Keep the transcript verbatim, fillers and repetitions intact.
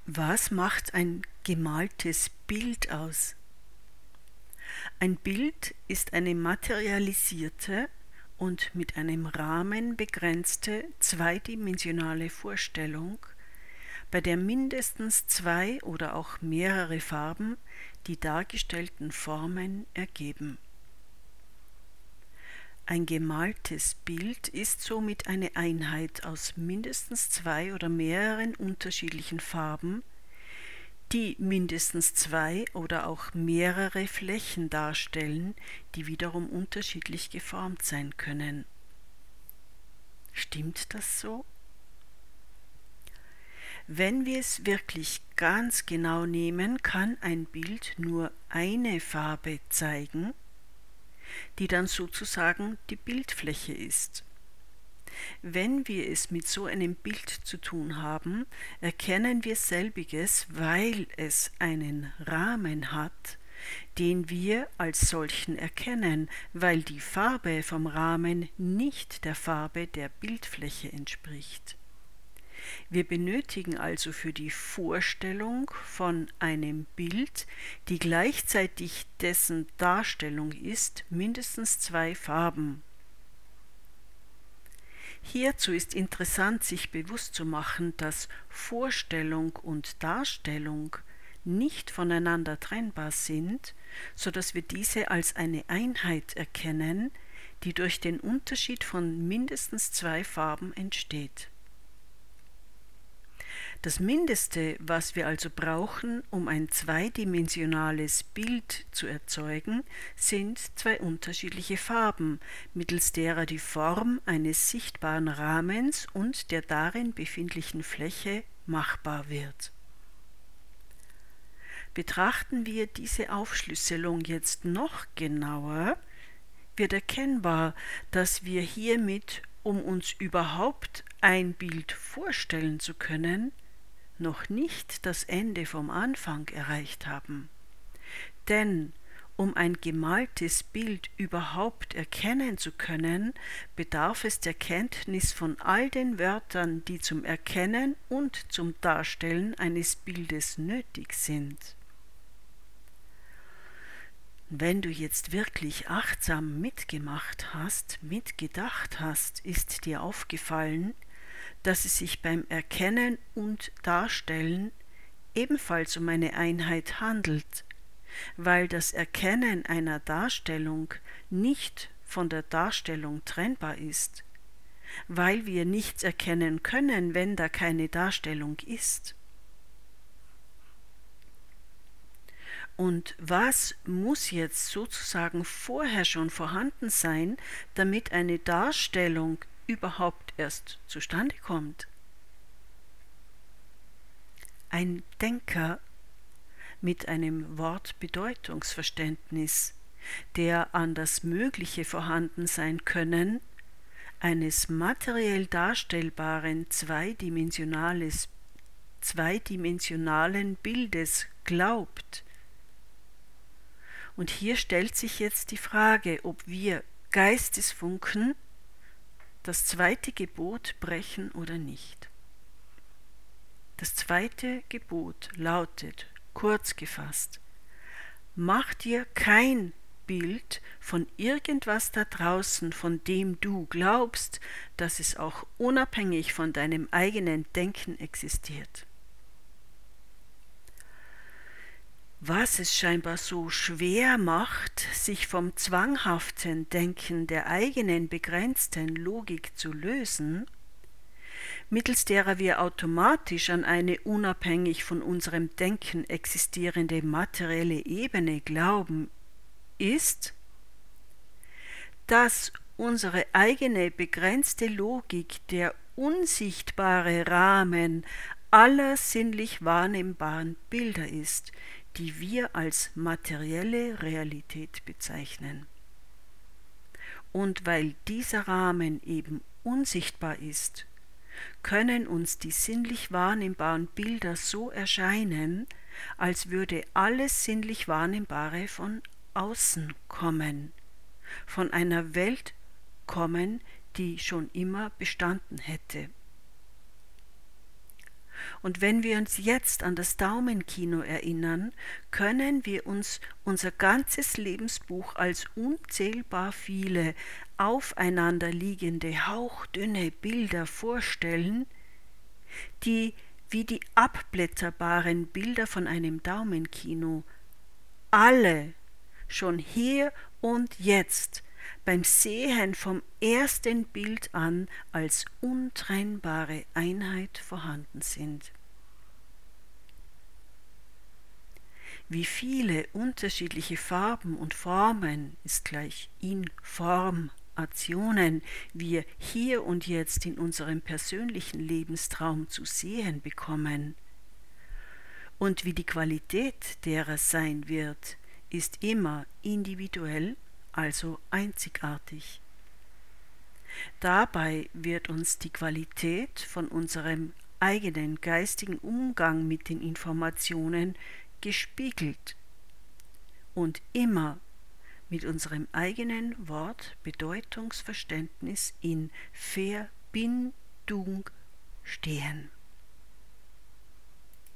Was macht ein gemaltes Bild aus? Ein Bild ist eine materialisierte und mit einem Rahmen begrenzte zweidimensionale Vorstellung, bei der mindestens zwei oder auch mehrere Farben die dargestellten Formen ergeben. Ein gemaltes Bild ist somit eine Einheit aus mindestens zwei oder mehreren unterschiedlichen Farben, die mindestens zwei oder auch mehrere Flächen darstellen, die wiederum unterschiedlich geformt sein können. Stimmt das so? Wenn wir es wirklich ganz genau nehmen, kann ein Bild nur eine Farbe zeigen, die dann sozusagen die Bildfläche ist. Wenn wir es mit so einem Bild zu tun haben, erkennen wir selbiges, weil es einen Rahmen hat, den wir als solchen erkennen, weil die Farbe vom Rahmen nicht der Farbe der Bildfläche entspricht. Wir benötigen also für die Vorstellung von einem Bild, die gleichzeitig dessen Darstellung ist, mindestens zwei Farben. Hierzu ist interessant, sich bewusst zu machen, dass Vorstellung und Darstellung nicht voneinander trennbar sind, so dass wir diese als eine Einheit erkennen, die durch den Unterschied von mindestens zwei Farben entsteht. Das Mindeste, was wir also brauchen, um ein zweidimensionales Bild zu erzeugen, sind zwei unterschiedliche Farben, mittels derer die Form eines sichtbaren Rahmens und der darin befindlichen Fläche machbar wird. Betrachten wir diese Aufschlüsselung jetzt noch genauer, wird erkennbar, dass wir hiermit, um uns überhaupt ein Bild vorstellen zu können, noch nicht das Ende vom Anfang erreicht haben. Denn um ein gemaltes Bild überhaupt erkennen zu können, bedarf es der Kenntnis von all den Wörtern, die zum Erkennen und zum Darstellen eines Bildes nötig sind. Wenn du jetzt wirklich achtsam mitgemacht hast, mitgedacht hast, ist dir aufgefallen, dass es sich beim Erkennen und Darstellen ebenfalls um eine Einheit handelt, weil das Erkennen einer Darstellung nicht von der Darstellung trennbar ist, weil wir nichts erkennen können, wenn da keine Darstellung ist. Und was muss jetzt sozusagen vorher schon vorhanden sein, damit eine Darstellung überhaupt erst zustande kommt? Ein Denker mit einem Wortbedeutungsverständnis, der an das mögliche Vorhandensein können eines materiell darstellbaren zweidimensionales, zweidimensionalen Bildes glaubt. Und hier stellt sich jetzt die Frage, ob wir Geistesfunken das zweite Gebot brechen oder nicht. Das zweite Gebot lautet, kurz gefasst, mach dir kein Bild von irgendwas da draußen, von dem du glaubst, dass es auch unabhängig von deinem eigenen Denken existiert. Was es scheinbar so schwer macht, sich vom zwanghaften Denken der eigenen begrenzten Logik zu lösen, mittels derer wir automatisch an eine unabhängig von unserem Denken existierende materielle Ebene glauben, ist, dass unsere eigene begrenzte Logik der unsichtbare Rahmen aller sinnlich wahrnehmbaren Bilder ist, die wir als materielle Realität bezeichnen. Und weil dieser Rahmen eben unsichtbar ist, können uns die sinnlich wahrnehmbaren Bilder so erscheinen, als würde alles sinnlich Wahrnehmbare von außen kommen, von einer Welt kommen, die schon immer bestanden hätte. Und wenn wir uns jetzt an das Daumenkino erinnern, können wir uns unser ganzes Lebensbuch als unzählbar viele aufeinanderliegende, hauchdünne Bilder vorstellen, die wie die abblätterbaren Bilder von einem Daumenkino alle schon hier und jetzt beim Sehen vom ersten Bild an als untrennbare Einheit vorhanden sind. Wie viele unterschiedliche Farben und Formen ist gleich Informationen wir hier und jetzt in unserem persönlichen Lebenstraum zu sehen bekommen. Und wie die Qualität derer sein wird, ist immer individuell, also einzigartig. Dabei wird uns die Qualität von unserem eigenen geistigen Umgang mit den Informationen gespiegelt und immer mit unserem eigenen Wortbedeutungsverständnis in Verbindung stehen.